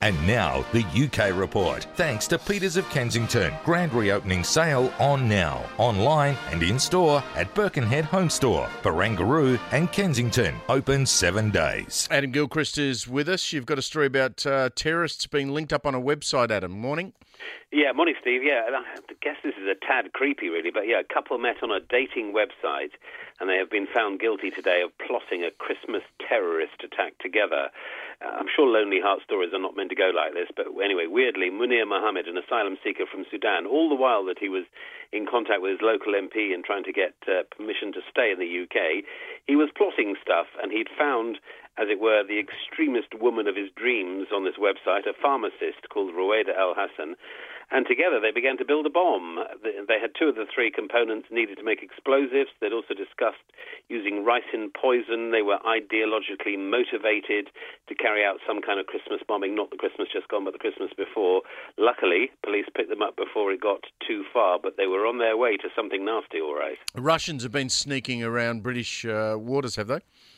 And now, the UK Report. Thanks to Peters of Kensington. Grand reopening sale on now. Online and in-store at Birkenhead Home Store, Barangaroo and Kensington. Open 7 days. Adam Gilchrist is with us. You've got a story about terrorists being linked up on a website, Adam. Morning. Yeah, morning, Steve. Yeah, I guess this is a tad creepy, really, but yeah, a couple met on a dating website and they have been found guilty today of plotting a Christmas terrorist attack together. I'm sure Lonely Heart stories are not meant to go like this, but anyway, weirdly, Munir Mohammed, an asylum seeker from Sudan, all the while that he was in contact with his local MP and trying to get permission to stay in the UK, he was plotting stuff, and he'd found, as it were, the extremist woman of his dreams on this website, a pharmacist called Ruwaida El Hassan, and together they began to build a bomb. They had two of the three components needed to make explosives. They'd also discussed using ricin poison. They were ideologically motivated to carry out some kind of Christmas bombing, not the Christmas just gone, but the Christmas before. Luckily, police picked them up before it got too far, but they were on their way to something nasty, all right. The Russians have been sneaking around British waters, have they?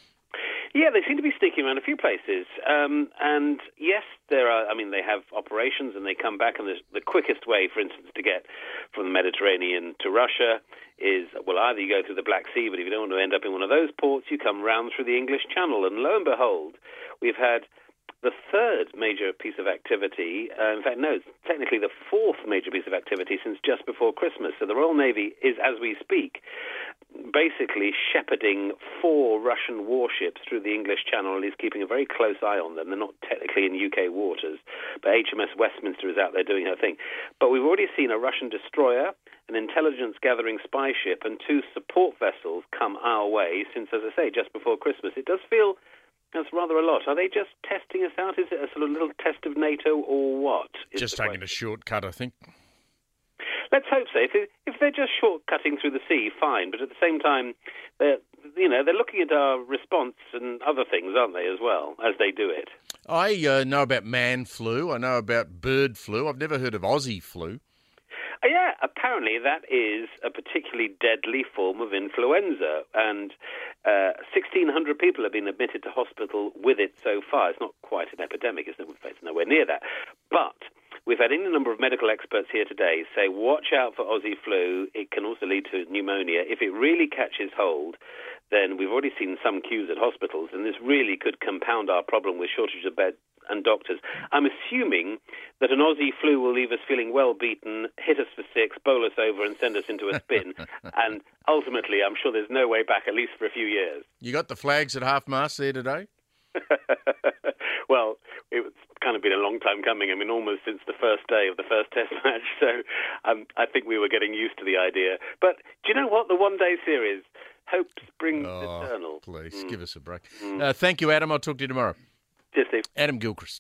Yeah, they seem to be sneaking around a few places. And yes, there are. I mean, they have operations and they come back. And the quickest way, for instance, to get from the Mediterranean to Russia is, well, either you go through the Black Sea, but if you don't want to end up in one of those ports, you come round through the English Channel. And lo and behold, we've had the third major piece of activity, in fact, no, it's technically the fourth major piece of activity since just before Christmas. So the Royal Navy is, as we speak, basically shepherding 4 Russian warships through the English Channel and is keeping a very close eye on them. They're not technically in UK waters, but HMS Westminster is out there doing her thing. But we've already seen a Russian destroyer, an intelligence-gathering spy ship, and 2 support vessels come our way since, as I say, just before Christmas. It does feel that's rather a lot. Are they just testing us out? Is it a sort of little test of NATO or what? Just taking a shortcut, I think. Let's hope so. If they're just shortcutting through the sea, fine. But at the same time, they're looking at our response and other things, aren't they, as well, as they do it? I know about man flu. I know about bird flu. I've never heard of Aussie flu. Yeah, apparently that is a particularly deadly form of influenza, and 1,600 people have been admitted to hospital with it so far. It's not quite an epidemic, it's nowhere near that. But we've had any number of medical experts here today say, watch out for Aussie flu. It can also lead to pneumonia. If it really catches hold, then we've already seen some queues at hospitals, and this really could compound our problem with shortage of beds and doctors. I'm assuming that an Aussie flu will leave us feeling well beaten, hit us for 6, bowl us over and send us into a spin. And ultimately, I'm sure there's no way back, at least for a few years. You got the flags at half-mast there today? Well, it's kind of been a long time coming. I mean, almost since the first day of the first Test match. So I think we were getting used to the idea. But do you know what? The one-day series, hope springs eternal. Please, give us a break. Thank you, Adam. I'll talk to you tomorrow. Cheers, Steve. Adam Gilchrist.